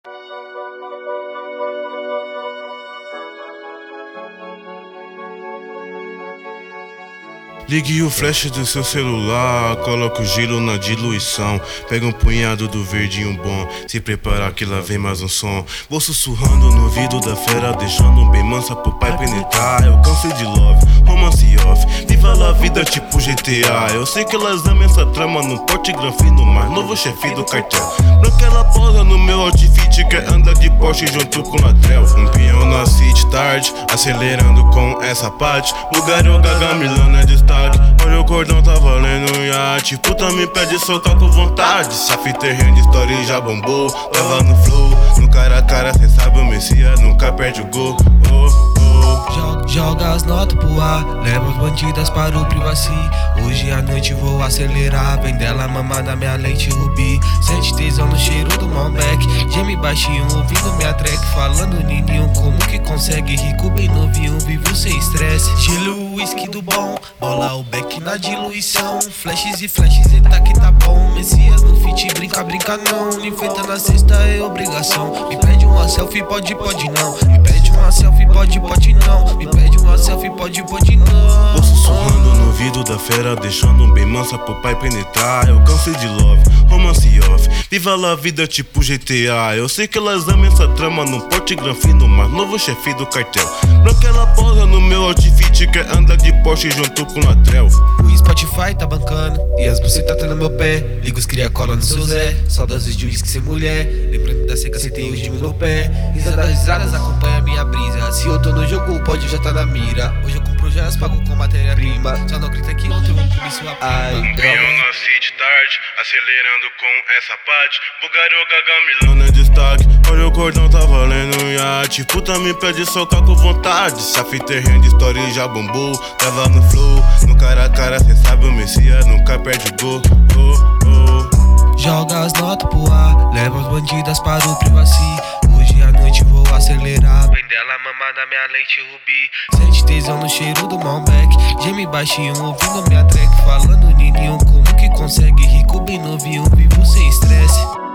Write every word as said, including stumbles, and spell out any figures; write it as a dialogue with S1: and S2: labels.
S1: Ligue o flash do seu celular, coloca o giro na diluição. Pega um punhado do verdinho bom, se prepara que lá vem mais um som. Vou sussurrando no ouvido da fera, deixando bem mansa pro pai penetrar. Eu cansei de love, romance off, viva a vida tipo G T A. Eu sei que elas amam essa trama no porte granfino, mais novo chefe do cartel. Branca ela posa no meu outfit, quer andar de Porsche junto com Latrell. Um peão na city tarde, acelerando com essa parte. Lugar o Gaga Milano é destaque. Olha o cordão tá valendo um iate. Puta me pede soltar com vontade. Saf terreno, story já bombou. Leva no flow, no cara a cara cê sabe o Messias nunca perde o gol. Oh, oh.
S2: Joga, joga as notas pro ar, leva as bandidas para o privacy. Hoje à noite vou acelerar, vem dela mamar na minha lente rubi. Sente tesão no cheiro do Malbec, geme baixinho ouvindo minha track. Falando nininho como que consegue, rico bem novinho, vivo sem estresse. Gelo, whisky do bom, bola o beck na diluição. Flashes e flashes, eita que tá bom. Messias no fit, brinca, brinca não. Me feita na sexta é obrigação. Me pede uma selfie, pode, pode não. Me pede uma selfie, pode, pode não. Me pede uma selfie, pode, pode não.
S1: Vou sussurrando no ouvido da fera, deixando bem mansa pro pai penetrar. Eu cansei de love, romance off, viva a vida tipo G T A. Eu sei que elas amam essa trama no porte granfino, mas novo chefe do cartel. Branca ela posa no meu outfit, quer andar de Porsche junto com Latrell.
S2: O Spotify tá bancando e as bucetas tá no meu pé. Liga os cria cola no seu Zé, saudades de uísque sem mulher. Lembrando da seca, cê tem os de no pé. Risadas, risadas, acompanha minha brisa. Se eu tô no jogo, pode já tá na mira. Hoje eu compro joias, pago com matéria-prima. Só não grita que ontem eu vou por isso a
S1: Ai, um peão na city tarde, acelerando com essa parte. Bugario Gaga Milano é destaque. Olha o cordão tá valendo um iate. Puta me pede soltar com vontade. Saf terreno, story já bombou. Tava no flow, no cara a cara cê sabe o Messias nunca perde o gol. Oh, oh.
S2: Joga as notas pro ar, leva as bandidas para o privacy. Hoje à noite vou acelerar, vem dela mamar na minha leite rubi. Sente tesão no cheiro do Malbec, geme baixinho ouvindo minha track. Falando nininho como que consegue, rico bem novinho, vivo sem estresse.